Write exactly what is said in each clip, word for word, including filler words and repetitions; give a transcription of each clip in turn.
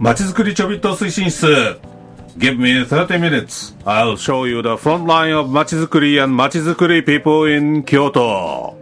まちづくりちょびっと推進室 Give me thirty minutes I'll show you the front line of まちづくり and まちづくり people in 京都。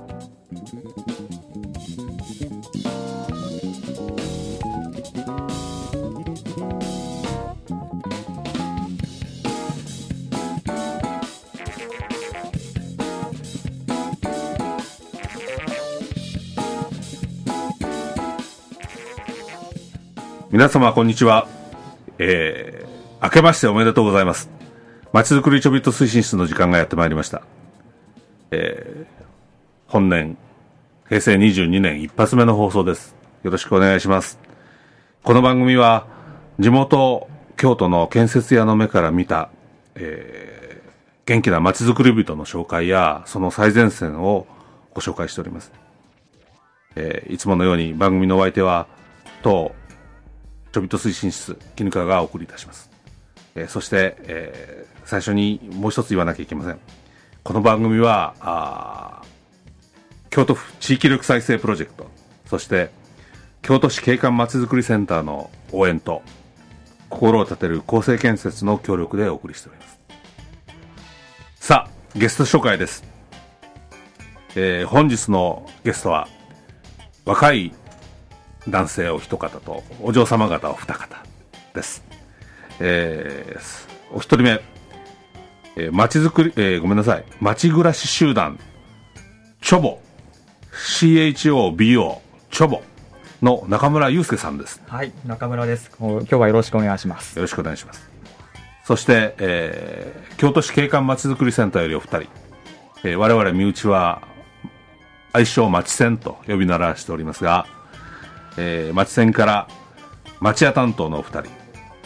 皆様こんにちは、えー、明けましておめでとうございます。まちづくりちょびっと推進室の時間がやってまいりました。えー、本年へいせいにじゅうにねん一発目の放送です。よろしくお願いします。この番組は地元京都の建設屋の目から見た、えー、元気なまちづくり人の紹介やその最前線をご紹介しております。えー、いつものように番組のお相手は当ちょびっと推進室絹川がお送りいたします。えー、そして、えー、最初にもう一つ言わなきゃいけません。この番組はあ京都府地域力再生プロジェクト、そして京都市景観まちづくりセンターの応援と心を立てる厚生建設の協力でお送りしております。さあゲスト紹介です。えー、本日のゲストは若い男性を一方とお嬢様方を二方です。えー、お一人目、えー、町づくり、えー、ごめんなさい、町暮らし集団チョボ シーエイチオービーオー チョボの中村祐介さんです。 はい、中村です。今日はよろしくお願いします。 よろしくお願いします。そして、えー、京都市景観まちづくりセンターよりお二人、えー、我々身内は愛称まちセンと呼び習わしておりますが、えー、町線から町屋担当のお二人、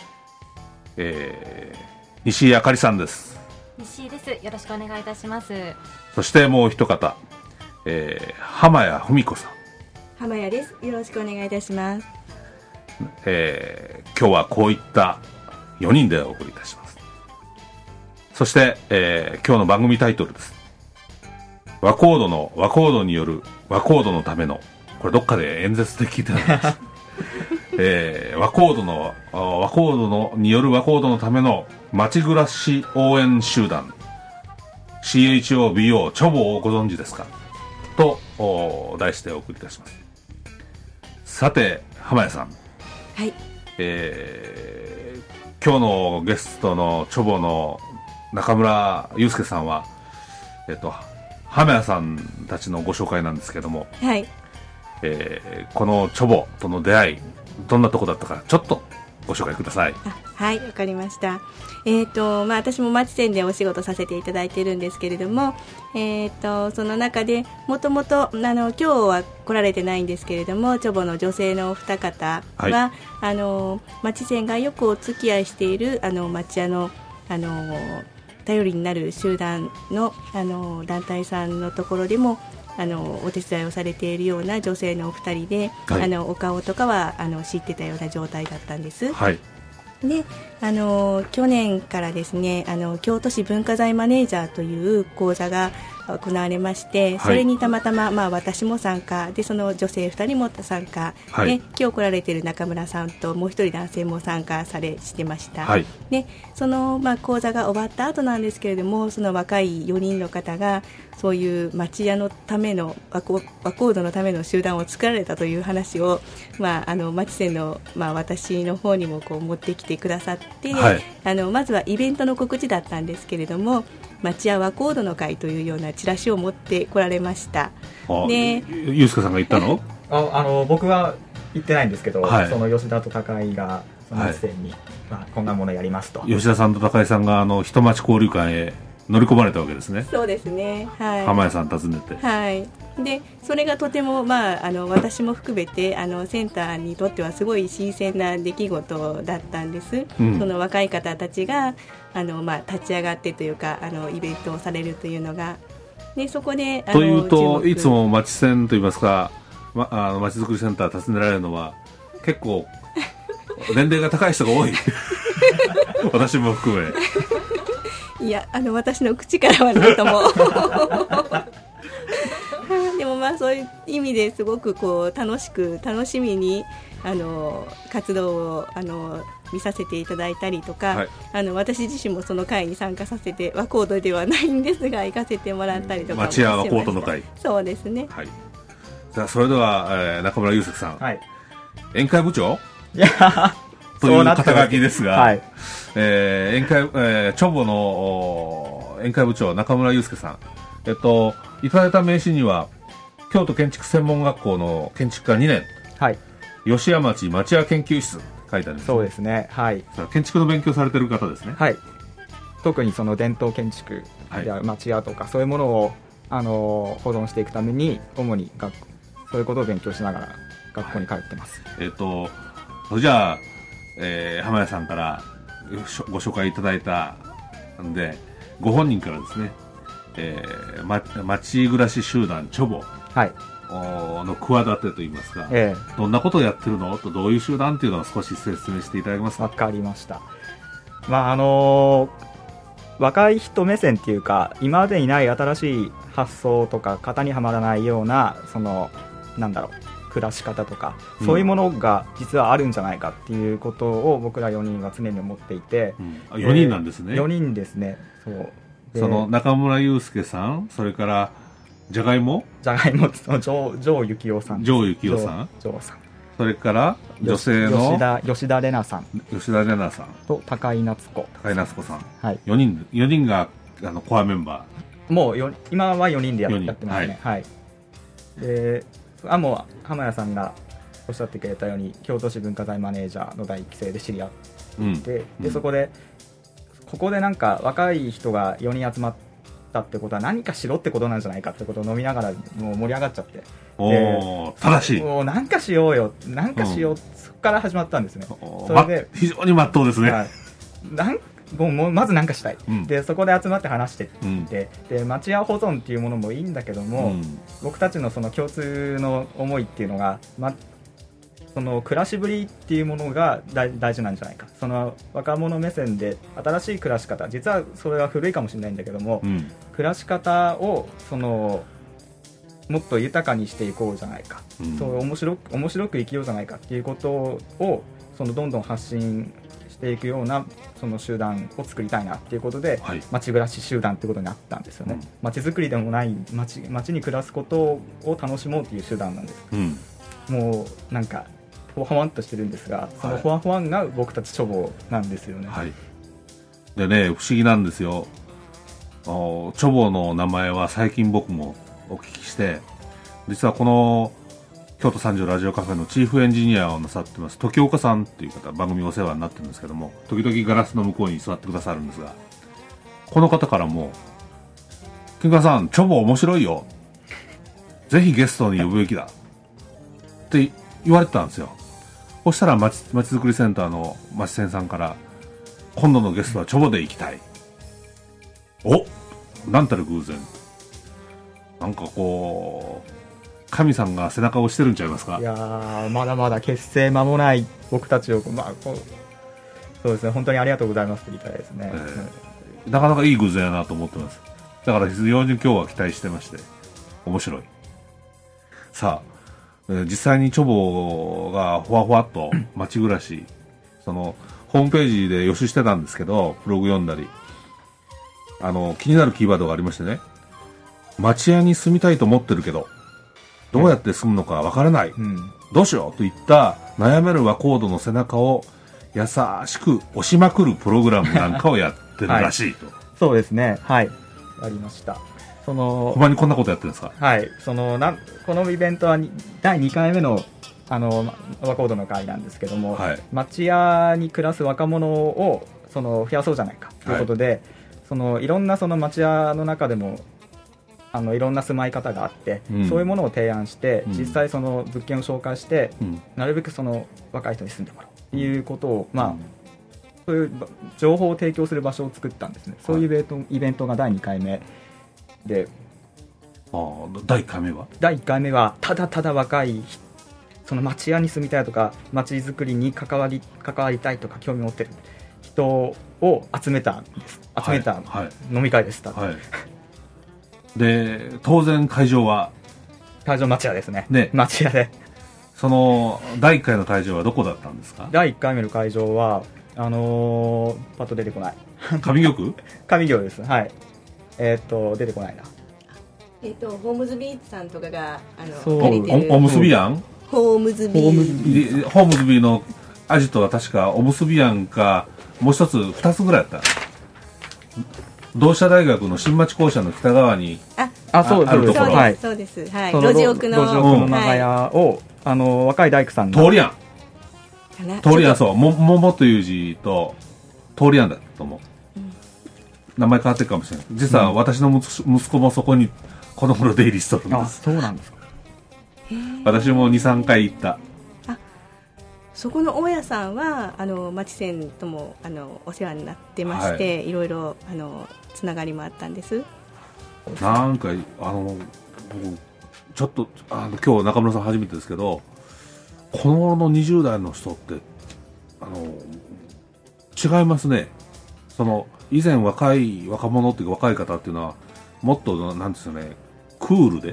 えー、西井あかりさんです。 西井です。よろしくお願いいたします。 そしてもう一方、えー、浜谷文子さん。 浜谷です。よろしくお願いいたします。 えー、今日はこういったよにんでお送りいたします。そして、えー、今日の番組タイトルです。和コードの和コードによる和コードのための、これどっかで演説で聞いてあります、えー、和コードの和コードのによる和コードのための町暮らし応援集団 シーエイチオービーオー チョボをご存知ですかと題してお送りいたします。さて浜谷さん、 はい、 えー、今日のゲストのチョボの中村祐介さんは、えっと浜谷さんたちのご紹介なんですけども、 はい、 えー、このチョボとの出会いどんなとこだったかちょっとご紹介ください。 あ、はい、わかりました。えーとまあ、私も町線でお仕事させていただいているんですけれども、えーとその中でもともと今日は来られてないんですけれども、チョボの女性のお二方は、はい、あの町線がよくお付き合いしているあの町屋のあの頼りになる集団のあの団体さんのところでもあのお手伝いをされているような女性のお二人で、はい、あのお顔とかはあの知ってたような状態だったんです。 はい、 であの去年からですね、あの京都市文化財マネージャーという講座が行われまして、はい、それにたまたま、まあ、私も参加で、その女性ふたりも参加、はい、で今日来られている中村さんともう一人男性も参加されしてました。はい、でその、まあ、講座が終わった後なんですけれども、その若いよにんの方がそういう町屋のための和コードのための集団を作られたという話を、まあ、あの町線の、まあ、私の方にもこう持ってきてくださって、はい、あのまずはイベントの告知だったんですけれども、町屋和コードの会というようなチラシを持ってこられました。 で、ゆうすけさんが言ったの？ ああの僕は言ってないんですけど、はい、その吉田と高井がその町線に、はい、まあ、こんなものやりますと、 吉田さんと高井さんがあの人町交流館へ乗り込まれたわけですね。 そうですね、はい、 浜谷さん訪ねて、 はい、でそれがとても、まあ、あの私も含めてあのセンターにとってはすごい新鮮な出来事だったんです。うん、その若い方たちがあの、まあ、立ち上がってというかあのイベントをされるというのが、でそこであのというといつも町線といいますか、ま、あの町づくりセンター訪ねられるのは結構年齢が高い人が多い私も含めいや、あの私の口からはなんともでもまあそういう意味ですごくこう楽しく楽しみにあの活動をあの見させていただいたりとか、はい、あの私自身もその会に参加させて和コードではないんですが行かせてもらったりとかも町屋和コードの会。 そうですね、 はい、じゃあそれでは、えー、中村祐介さん、 はい、 宴会部長いやという肩書きですが、 はい、 えー、宴会、えー、チョボの宴会部長中村祐介さん、えっといただいた名刺には京都建築専門学校の建築科にねん、はい、吉谷町町屋研究室書いてあるんです、ね、 そうですね、はい、 建築の勉強されてる方ですね。 はい、特にその伝統建築や町屋とか、はい、そういうものをあの保存していくために主に学そういうことを勉強しながら学校に通ってます。 はい、えっとじゃあ、えー、浜谷さんからご紹介いただいたんでご本人からですね、えー、ま、町暮らし集団チョボ、はい、の企てといいますか、ええ、どんなことをやってるのとどういう集団っていうのを少し説明していただけますか。 わかりました。まああのー、若い人目線っていうか今までにない新しい発想とか型にはまらないようなそのなんだろう暮らし方とか、うん、そういうものが実はあるんじゃないかっていうことを僕らよにんは常に思っていて、 うん、よにんなんですね。 よにんですね。そうその中村祐介さん、それからじゃがいもじゃがいも城城幸雄さん城幸雄さん城さん、 それから女性の吉田吉田玲奈さん吉田玲奈さんと高井夏子高井夏子さん、 はい、 よにんよにんがあのコアメンバー。もうよ今はよにんで や, やってますね。はい、はい、であもう浜谷さんがおっしゃってくれたように京都市文化財マネージャーのだいいっき生で知り合って、うん、でそこでここでなんか若い人がよにん集まったってことは何かしろってことなんじゃないかってことを飲みながらもう盛り上がっちゃって、 お正しい、 もうなんかしようよなんかしよう、うん、そこから始まったんですね。それで、ま、非常に真っ当ですね。はい、 なんもうまず何かしたい、うん、でそこで集まって話してって、うん、で町屋保存っていうものもいいんだけども、うん、僕たちのその共通の思いっていうのが、ま、その暮らしぶりっていうものが 大, 大事なんじゃないか。その若者目線で新しい暮らし方、実はそれは古いかもしれないんだけども、うん、暮らし方をそのもっと豊かにしていこうじゃないか、うん、そう面白く面白く生きようじゃないかっていうことをそのどんどん発信していくようなその集団を作りたいなっていうことで、はい、町暮らし集団ってことになったんですよね。うん、町づくりでもない 町, 町に暮らすことを楽しもうっていう集団なんです。うん、もうなんかほわほわんとしてるんですが、そのほわほわんが僕たちチョボなんですよね。はい、 でね、不思議なんですよ。チョボの名前は最近僕もお聞きして、実はこの京都三条ラジオカフェのチーフエンジニアをなさってます時岡さんっていう方、番組お世話になってるんですけども、時々ガラスの向こうに座ってくださるんですが、この方からも金川さんチョボ面白いよ、ぜひゲストに呼ぶべきだって言われてたんですよ。そしたらまちづくりセンターの町線さんから、今度のゲストはチョボで行きたい。お、なんたる偶然。なんかこう神さんが背中を押してるんちゃいますか。 いやー、まだまだ結成間もない僕たちを、まあ、こうそうですね、本当にありがとうございますって言いたいですね。 えー、なかなかいい偶然やなと思ってます。だから非常に今日は期待してまして、面白い。さあ、実際にチョボがほわほわっと街暮らしそのホームページで予習してたんですけど、ブログ読んだり、あの気になるキーワードがありましてね、町屋に住みたいと思ってるけどどうやって住むのかわからない、うん、どうしようといった悩める和コードの背中を優しく押しまくるプログラムなんかをやってるらしいと。はい、 そうですね、はい、やりました。そのほんまにこんなことやってるんですか。 はい、そのなこのイベントはだいにかいめのあの和コードの会なんですけども、はい、町屋に暮らす若者をその増やそうじゃないかということで、はい、そのいろんなその町屋の中でもあのいろんな住まい方があって、うん、そういうものを提案して、うん、実際その物件を紹介して、うん、なるべくその若い人に住んでもらうということを、まあ、うん、そういう情報を提供する場所を作ったんですね。そういうイベント、はい、イベントがだいにかいめで、 あだいいっかいめはだいいっかいめはただただ若いその町屋に住みたいとか町づくりに関わり関わりたいとか興味を持ってる人を集めたんです集めた飲み会です。 はいはい、で当然会場は退場町屋ですね。 ね、 町屋で。 そのだいいっかいの退場はどこだったんですか？ だいいっかいめの会場はあのー、パッと出てこない。 上玉？ 上行です。はい。えー、っと出てこないな。 えっ、ー、とホームズビーチさんとかがあそうの借りてるおおむすびやん。 ホームズビーホームズビーのアジトは確かおむすびやんか、もう一つ二つぐらいあった。同志社大学の新町校舎の北側にああそうあるところ、 はい、そうですはい、路地奥の路地奥の長屋を、はい、あの若い大工さん通りやん通りやん、そうも桃という字と通りやんだと思う、うん、名前変わってるかもしれない。実は私の息子もそこにこの頃出入りしとるんです。あ、 そうなんですか。 私も にさんかい行った。 あ、そこの大家さんはあの町線ともあのお世話になってまして、はい、いろいろあのつながりもあったんです。 なんかあのちょっとあの今日中村さん初めてですけど、この頃のにじゅう代の人ってあの違いますね。その以前若い若者っていうか若い方っていうのはもっとなんですよね、クールで、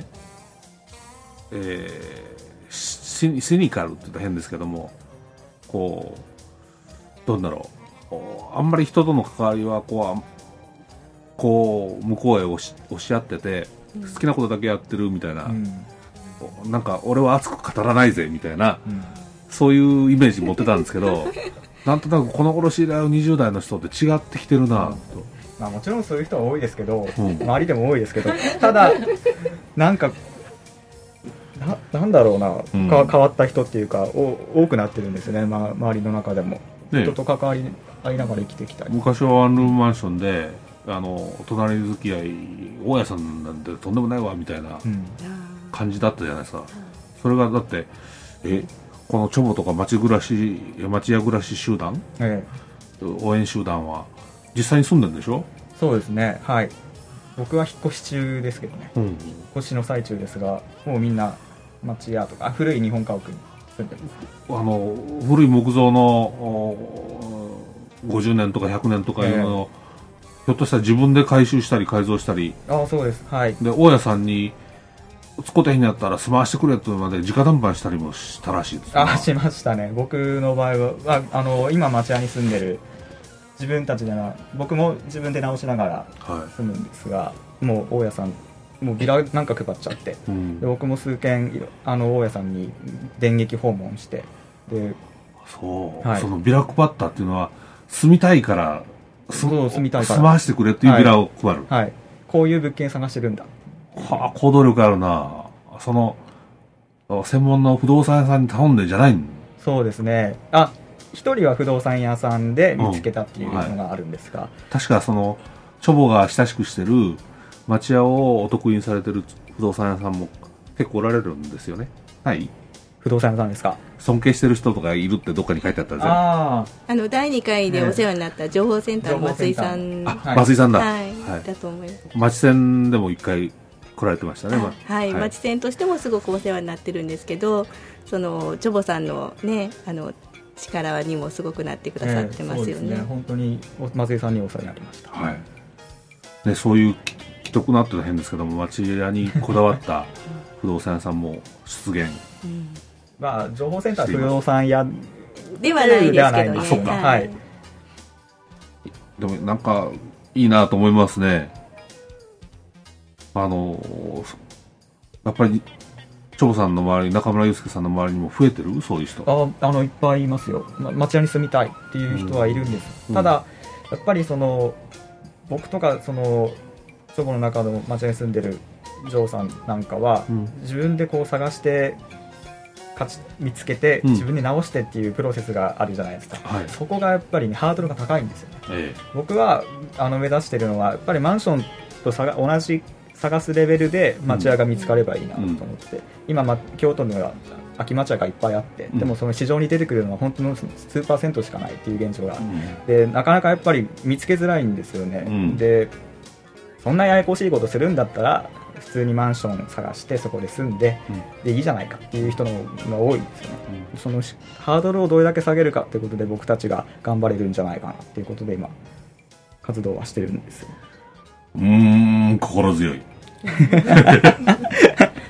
えー、シ, シニカルって言ったら変ですけども、こうどうだろう、あんまり人との関わりはこうこう向こうへ押し、押し合ってて、うん、好きなことだけやってるみたいな、うん、なんか俺は熱く語らないぜみたいな、うん、そういうイメージ持ってたんですけどなんとなくこの頃知り合うにじゅう代の人って違ってきてるなと、 まあ、もちろんそういう人は多いですけど、うん、周りでも多いですけど、ただなんか な, なんだろうな、うん、変わった人っていうかお多くなってるんですよね、まあ、周りの中でも、ね、人と関わり合いながら生きてきたり。 昔はワンルームマンションであの隣付き合い大家さんなんてとんでもないわみたいな感じだったじゃないですか、うん、それがだってえこのチョボとか町暮らし町屋暮らし集団、ええ、応援集団は実際に住んでるんでしょ？そうですね、はい。僕は引っ越し中ですけどね、うん、引っ越しの最中ですが、もうみんな町屋とか古い日本家屋に住んでます。 あの古い木造のごじゅうねんとかひゃくねんとかいうの、ええ、ひょっとしたら自分で改修したり改造したり、 ああそうです、はい、 で大家さんに使ってへんやったら住まわしてくれというまで直談判したりもしたらしいです。 ああしましたね。僕の場合はあの今町屋に住んでる自分たちでな僕も自分で直しながら住むんですが、はい、もう大家さんもうビラなんか配っちゃって、うん、で僕も数件あの大家さんに電撃訪問してでそう、はい、そのビラ配ったっていうのは住みたいからそう住みたいから住まわしてくれっていうビラを配る、 はいはい、こういう物件探してるんだ。 はあ、行動力あるな。その専門の不動産屋さんに頼んでじゃないん？ そうですね。あ、一人は不動産屋さんで見つけたっていうのがあるんですが、うんはい、 確かそのチョボが親しくしてる町屋をお得意にされてる不動産屋さんも結構おられるんですよね。はい。 不動産屋さんですか？ 尊敬してる人とかいるってどっかに書いてあったんですよ。 ああのだいにかいでお世話になった情報センターの松井さん、 あ、はい、松井さんだ、 はいはい、だと思います。 町線でも一回来られてましたね。まはい、はい、町線としてもすごくお世話になってるんですけど、そのチョボさんのねあの力にもすごくなってくださってますよね。えー、そうですね。 本当に松井さんにお世話になりました。 はい。ね、そういう既得なってのは変ですけども、町屋にこだわった不動産屋さんも出現。うん、 まあ情報センター不動産屋ではないですけどね。 あ、そっか。はい。でもなんかいいなと思いますね。あのやっぱりチョボさんの周り、中村祐介さんの周りにも増えてるそういう人？ ああのいっぱいいますよ。ま、町屋に住みたいっていう人はいるんです、うん、ただやっぱりその僕とかそのチョボの中の町屋に住んでるジョーさんなんかは、うん、自分でこう探して見つけて、うん、自分で直してっていうプロセスがあるじゃないですか、はい、そこがやっぱり、ね、ハードルが高いんですよね、ええ、僕はあの目指しているのはやっぱりマンションとさが同じ探すレベルで町屋が見つかればいいなと思って、うん、今、ま、京都には空き町屋がいっぱいあって、うん、でもその市場に出てくるのは本当の数パーセントしかないっていう現状が、うん、でなかなかやっぱり見つけづらいんですよね、うん、でそんなややこしいことするんだったら普通にマンション探してそこで住んで、うん、でいいじゃないかっていう人のが多いんですよね、うん、そのハードルをどれだけ下げるかっていうことで僕たちが頑張れるんじゃないかなっていうことで今活動はしてるんですよ。 うーん心強い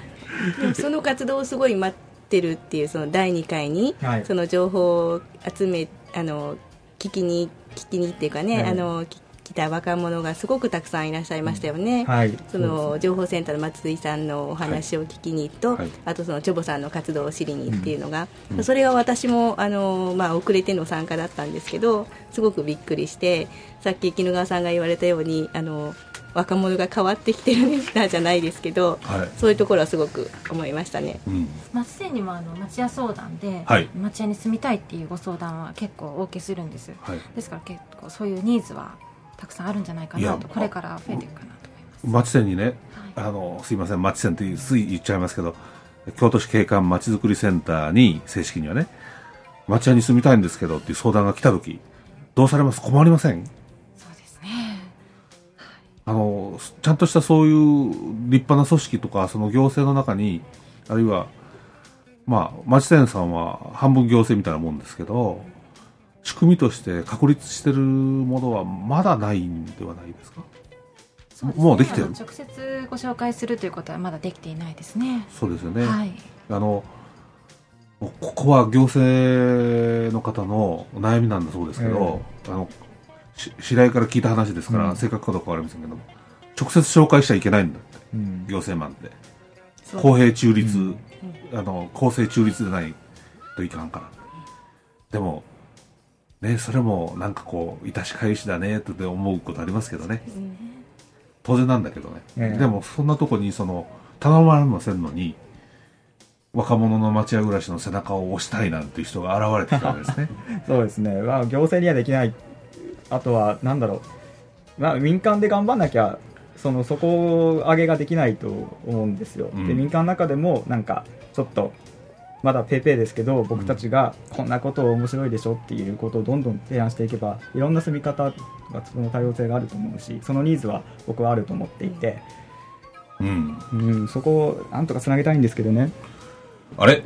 でもその活動をすごい待ってるっていうそのだいにかいに、 はい、 その情報を集めあの聞きに聞きにっていうかね、はい、あの来た若者がすごくたくさんいらっしゃいましたよね、 はい、 その情報センターの松井さんのお話を聞きにと、はい、あとそのチョボさんの活動を知りにっていうのが、うん、それが私もあの、まあ、遅れての参加だったんですけどすごくびっくりして、さっき絹川さんが言われたようにあの若者が変わってきてるなじゃないですけど、はい、そういうところはすごく思いましたね。 うん、まあ、すでにもあの町屋相談で、はい、町屋に住みたいっていうご相談は結構お受けするんです、はい、ですから結構そういうニーズはたくさんあるんじゃないかなと、これから増えていくかなと思います。 町線にね、はい、あのすいません町線ってつい言っちゃいますけど、京都市景観まちづくりセンターに正式にはね町屋に住みたいんですけどっていう相談が来た時どうされます？困りません？ そうですね、 あのちゃんとしたそういう立派な組織とかその行政の中に、あるいはまあ町線さんは半分行政みたいなもんですけど、仕組みとして確立してるものはまだないんではないですか？ そうですね、もうできてる。直接ご紹介するということはまだできていないですね。 そうですよね、 はい、 あのここは行政の方の悩みなんだそうですけど、えー、あの知り合いから聞いた話ですから、うん、正確かどうかはありませんけども、直接紹介しちゃいけないんだって、うん、行政マンって公平中立、うん、あの公正中立でないといかんから。でもね、それもなんかこう致し返しだねって思うことありますけどね、うん、当然なんだけどね、えー、でもそんなとこにその頼まれませんのに若者の町屋暮らしの背中を押したいなんていう人が現れてきたわけですねそうですね、まあ、行政にはできない。あとはなんだろう、まあ、民間で頑張んなきゃその底上げができないと思うんですよ、うん、で民間の中でもなんかちょっとまだペーペーですけど僕たちがこんなこと面白いでしょっていうことをどんどん提案していけばいろんな住み方がその多様性があると思うし、そのニーズは僕はあると思っていて、うんうん、そこをなんとかつなげたいんですけどね。 あれ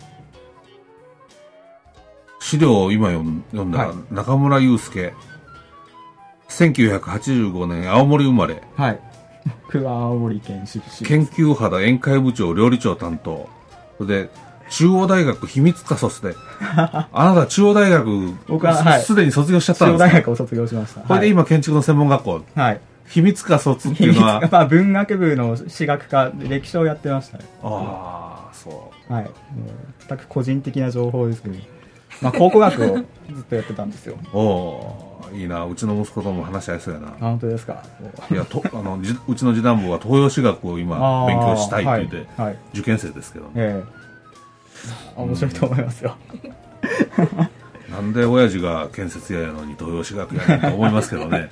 資料を今読んだら、はい、中村祐介せんきゅうひゃくはちじゅうごねん青森生まれ、 はい、僕は青森県出身、 研究派だ宴会部長料理長担当で中央大学秘密科卒であなた中央大学僕は、はい、 すでに卒業しちゃったんですか？ 中央大学を卒業しました。 これで今建築の専門学校、はい、秘密科卒っていうのは、 まあ、文学部の史学科歴史をやってましたね。 ああそう、 はい、もう全く個人的な情報ですけど、まあ、考古学をずっとやってたんですよおおいいな、うちの息子とも話し合いそうやな。 本当ですか？ いやとあのじうちの次男坊は東洋史学を今勉強したいって言って、はいはい、受験生ですけどね、ええ面白いと思いますよなんで親父が建設屋やのに東洋史学やねんと思いますけどね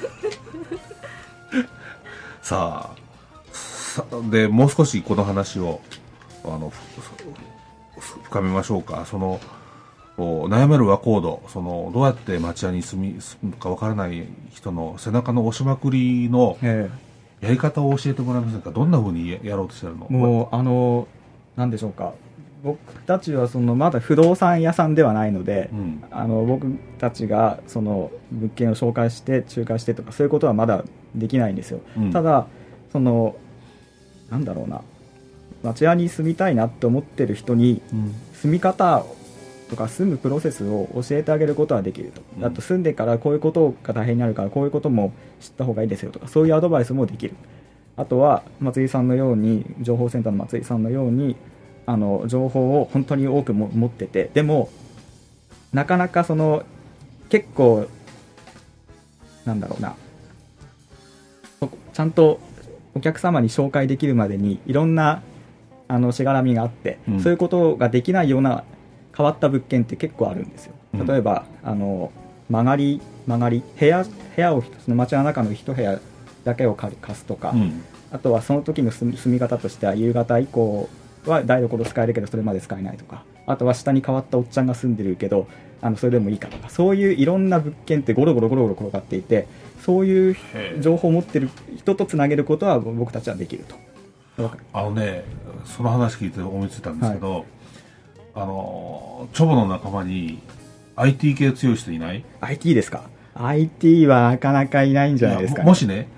さあでもう少しこの話をあの深めましょうか。その悩める和コード、そのどうやって町屋に住み住むかわからない人の背中の押しまくりのやり方を教えてもらえませんか？どんな風にやろうとしてるの？ もうあのなんでしょうか、僕たちはそのまだ不動産屋さんではないので、うん、あの僕たちがその物件を紹介して仲介してとかそういうことはまだできないんですよ、うん、ただそのなんだろうな、町屋に住みたいなって思ってる人に住み方とか住むプロセスを教えてあげることはできると、うん、あと住んでからこういうことが大変になるからこういうことも知った方がいいですよとかそういうアドバイスもできる。あとは松井さんのように情報センターの松井さんのようにあの情報を本当に多くも持ってて、でもなかなかその結構なんだろうな、ちゃんとお客様に紹介できるまでにいろんなあのしがらみがあって、うん、そういうことができないような変わった物件って結構あるんですよ。例えば、うん、あの曲がり曲がり部屋部屋をその街の中の一部屋だけを貸すとか、うん、あとはその時の住み方としては夕方以降は台所使えるけどそれまで使えないとか、あとは下に変わったおっちゃんが住んでるけどあのそれでもいいかとか、そういういろんな物件ってゴロゴロゴロゴロ転がっていて、そういう情報を持ってる人とつなげることは僕たちはできると。 あのね、その話聞いて思いついたんですけど、はい、あのチョボの仲間に アイティー 系強い人いない？ アイティー ですか？ アイティー はなかなかいないんじゃないですか、ね、 もしね、 はい、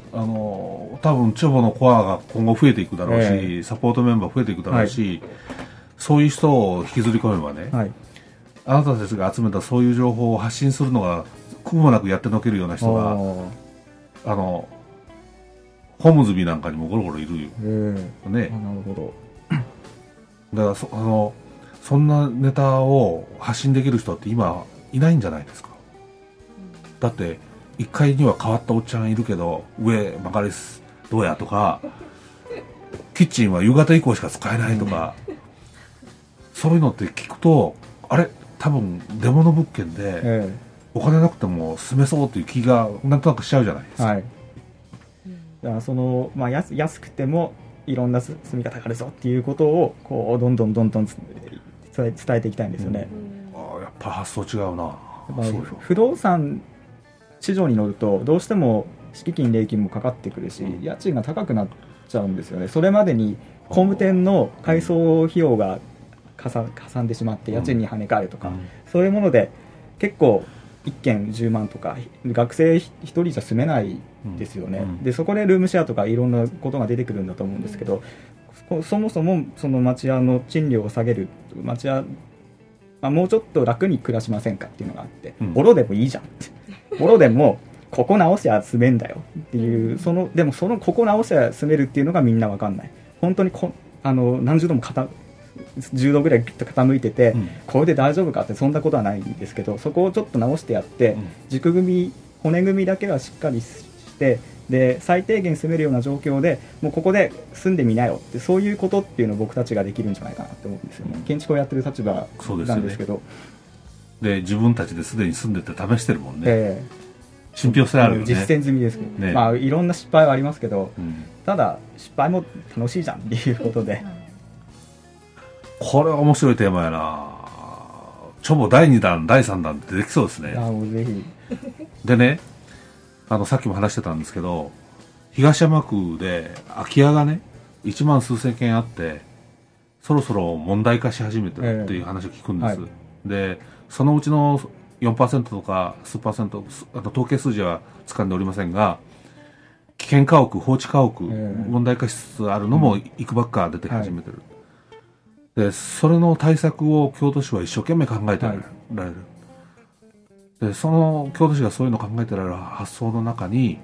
あの多分チョボのコアが今後増えていくだろうし、えー、サポートメンバー増えていくだろうし、はい、そういう人を引きずり込めばね、はい、あなたたちが集めたそういう情報を発信するのが苦もなくやってのけるような人があのホームズビーなんかにもゴロゴロいるよ、えー、ね。 なるほど。 だから そ, あのそんなネタを発信できる人って今いないんじゃないですか。だっていっかいには変わったおっちゃんいるけど上曲がりすどうやとかキッチンは夕方以降しか使えないとか、うん、そういうのって聞くとあれ多分出物物件で、ええ、お金なくても住めそうっていう気がなんとなくしちゃうじゃないですか、はい、 だからその、まあ、安, 安くてもいろんな住み方があるぞっていうことをこうどんどんどんどん伝え、伝えていきたいんですよね、 うん、あやっぱ発想違うな。やっぱ不動産市場に乗るとどうしても敷金礼金もかかってくるし、うん、家賃が高くなっちゃうんですよね。それまでに工務店の改装費用がかさかんでしまって家賃に跳ね返るとか、うん、そういうもので結構いっけんじゅうまんとか学生ひとりじゃ住めないですよね、うん、でそこでルームシェアとかいろんなことが出てくるんだと思うんですけど、うん、そもそもその町屋の賃料を下げる町屋、まあ、もうちょっと楽に暮らしませんかっていうのがあって、うん、ボロでもいいじゃんボロでもここ直しゃ住めんだよっていう、そのでもそのここ直しゃ住めるっていうのがみんな分かんない。本当にこあの何十度も傾じゅうどぐらいピッと傾いてて、うん、これで大丈夫かってそんなことはないんですけど、そこをちょっと直してやって、うん、軸組み骨組みだけはしっかりしてで最低限住めるような状況でもうここで住んでみなよって、そういうことっていうのを僕たちができるんじゃないかなって思うんですよね。建築をやってる立場なんですけど、 で、ね、自分たちですでに住んでて試してるもんね、えー、信憑性あるよね。 実践済みですけど、ね、まあ、いろんな失敗はありますけど、うん、ただ失敗も楽しいじゃんっていうことでこれは面白いテーマやな。チョボだいにだんだいさんだんってできそうですね。 あもうぜひでね、あのさっきも話してたんですけど、東山区で空き家がねいちまんすうせんけんあってそろそろ問題化し始めてるっていう話を聞くんです、えーはい、でそのうちの よんパーセント とか数パーセント、あと統計数字は掴んでおりませんが、危険家屋放置家屋、えー、問題化しつつあるのもいくばっか出て始めてる、はい、でそれの対策を京都市は一生懸命考えてられる、はい、でその京都市がそういうのを考えてられる発想の中に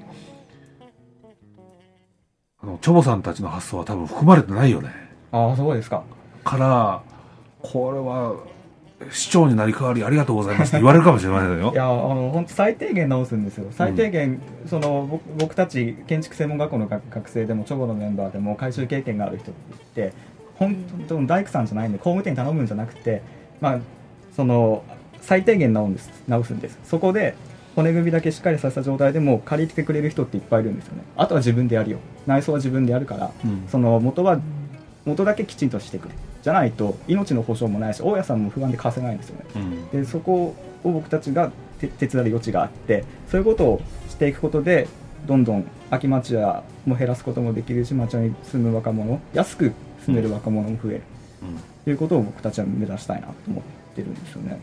あのチョボさんたちの発想は多分含まれてないよね。 ああそうですか。 からこれは市長になり代わりありがとうございますって言われるかもしれませんよ。 いやあの本当最低限直すんですよ。最低限、うん、その 僕, 僕たち建築専門学校の学生でもチョボのメンバーでも改修経験がある人って言って本当に大工さんじゃないんで工務店に頼むんじゃなくて、まあ、その最低限直すんです直すんです。そこで骨組みだけしっかりさせた状態でも借りてくれる人っていっぱいいるんですよね。あとは自分でやるよ、内装は自分でやるから、うん、その元は元だけきちんとしてくれじゃないと命の保証もないし大家さんも不安で貸せないんですよね、うん、でそこを僕たちが手伝う余地があって、そういうことをしていくことでどんどん空き町屋も減らすこともできるし、町屋に住む若者、安く住める若者も増える、うん、ということを僕たちは目指したいなと思ってるんですよね、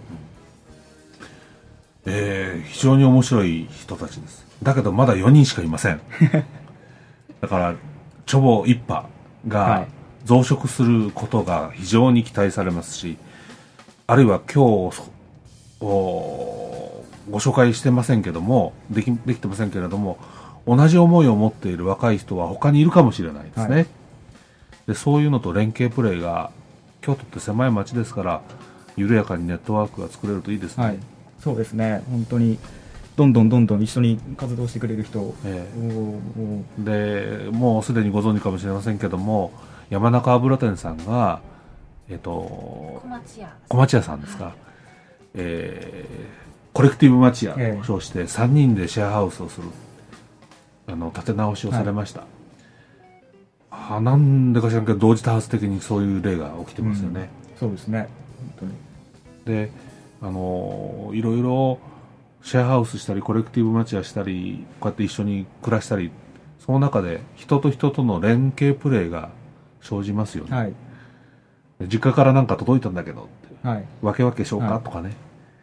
うん、えー、非常に面白い人たちです。だけどまだよにんしかいませんだからチョボ一派が増殖することが非常に期待されますし、あるいは今日ご紹介してませんけども でき、できてませんけれども同じ思いを持っている若い人は他にいるかもしれないですね、はい、でそういうのと連携プレーが、京都って狭い町ですから緩やかにネットワークが作れるといいですね、はい、 そうですね。本当にどんどんどんどん一緒に活動してくれる人、ええ、でもうすでにご存知かもしれませんけども、山中油店さんが、えっと、小町屋小町屋さんですか、はい、えー、コレクティブ町屋と称してさんにんでシェアハウスをする、あの立て直しをされました、はい、あなんでか知らんけど同時多発的にそういう例が起きてますよね、 うん、そうですね本当に。であのいろいろシェアハウスしたりコレクティブ町屋したりこうやって一緒に暮らしたり、その中で人と人との連携プレーが生じますよね、はい、実家からなんか届いたんだけどって、はい、わけわけしようかとかね、はい、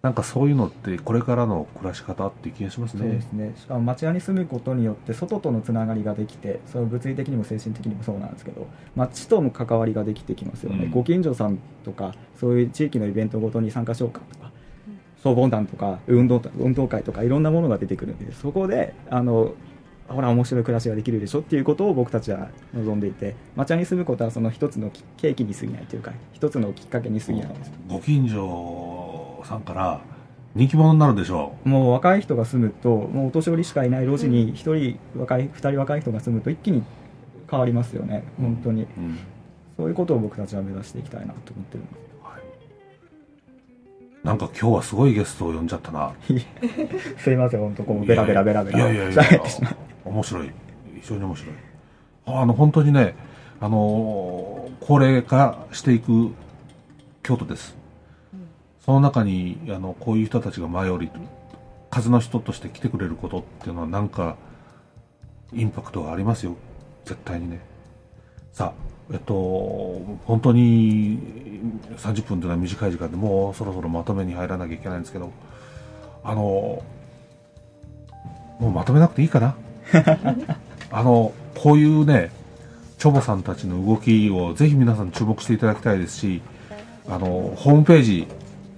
なんかそういうのってこれからの暮らし方っていう気がしますね。 そうですね。しかも町屋に住むことによって外とのつながりができて、その物理的にも精神的にもそうなんですけど、町との関わりができてきますよね、うん、ご近所さんとかそういう地域のイベントごとに参加しようかとか、消防団とか運動、運動会とかいろんなものが出てくるんで、そこであのほら面白い暮らしができるでしょっていうことを僕たちは望んでいて、町屋に住むことはその一つの契機に過ぎないというか、一つのきっかけに過ぎないです。 ご近所さんから人気者になるでしょう。もう若い人が住むと、もうお年寄りしかいない路地に一人若い、二人若い人が住むと一気に変わりますよね、本当に、うん、そういうことを僕たちは目指していきたいなと思ってるんです、はい、 なんか今日はすごいゲストを呼んじゃったなすいません、本当こうベラベラベラベラいやいやいやいや面白い、非常に面白い。あの本当にね、あのー、高齢化していく京都です。その中にあのこういう人たちが前より数の人として来てくれることっていうのはなんかインパクトがありますよ、絶対にね。さあ、えっと本当にさんじゅっぷんというのは短い時間でもうそろそろまとめに入らなきゃいけないんですけど、あのもうまとめなくていいかなあのこういうねチョボさんたちの動きをぜひ皆さん注目していただきたいですし、あのホームページ、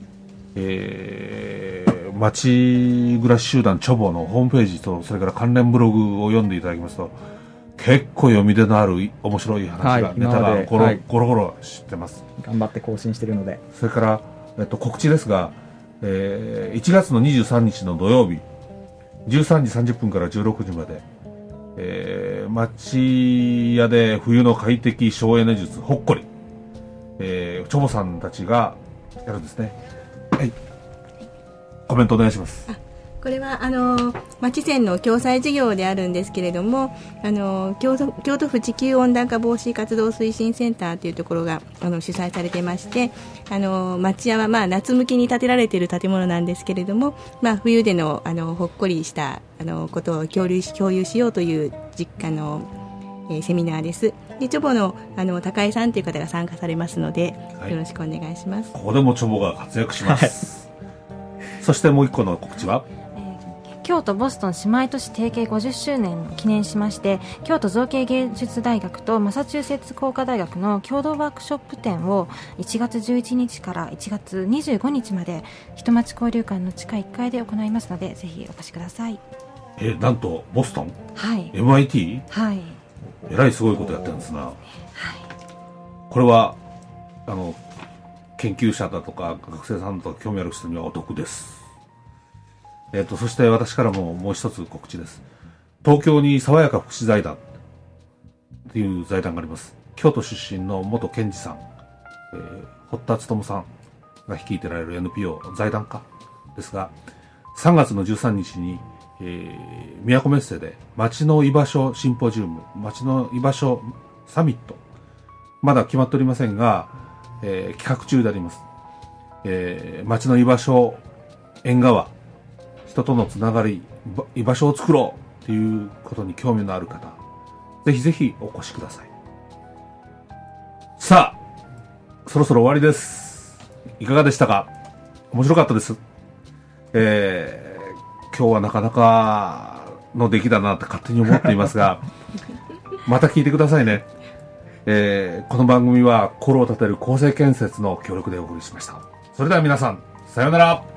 えー、町暮らし集団チョボのホームページとそれから関連ブログを読んでいただきますと結構読み出のある面白い話が、はい、ネタがゴロ、はい、ゴロゴロしてます。 頑張って更新しているので。 それから、えっと、告知ですが、えー、いちがつのにじゅうさんにちの土曜日じゅうさんじさんじゅっぷんからじゅうろくじまで、えー、町屋で冬の快適省エネ術ほっこり、えー、チョボさんたちがやるんですね。はい、コメントお願いします。 これはあの町線の共済事業であるんですけれども、あの 京都、京都府地球温暖化防止活動推進センターというところがあの主催されてまして、あの町屋はまあ夏向きに建てられている建物なんですけれども、まあ、冬での、あのほっこりしたあのことを共有し、共有しようという実家の、えー、セミナーです。でチョボ の, あの高井さんという方が参加されますので、はい、よろしくお願いします。 ここでもチョボが活躍します、はい、そしてもう一個の告知は、 京都ボストン姉妹都市提携ごじゅっしゅうねんを記念しまして、京都造形芸術大学とマサチューセッツ工科大学の共同ワークショップ展をいちがつじゅういちにちからいちがつにじゅうごにちまで人町交流館の地下いっかいで行いますので、ぜひお越しください。 えー、なんとボストン、 はい、 エムアイティー、 はい、 えらいすごいことやってるんですな、はい、これはあの研究者だとか学生さんとか興味ある人にはお得です。えー、とそして私からももう一つ告知です。東京に爽やか福祉財団という財団があります。京都出身の元検事さん、えー、堀田勉さんが率いてられる エヌピーオー 財団課ですが、さんがつのじゅうさんにちに、えー、都メッセで町の居場所シンポジウム、町の居場所サミット、まだ決まっておりませんが、えー、企画中であります。えー、町の居場所、縁側、人とのつながり、居場所を作ろうということに興味のある方、ぜひぜひお越しください。さあ、そろそろ終わりです。いかがでしたか？面白かったです。えー、今日はなかなかの出来だなって勝手に思っていますがまた聞いてくださいね。えー、この番組は心を立てる公正建設の協力でお送りしました。それでは皆さん、さようなら。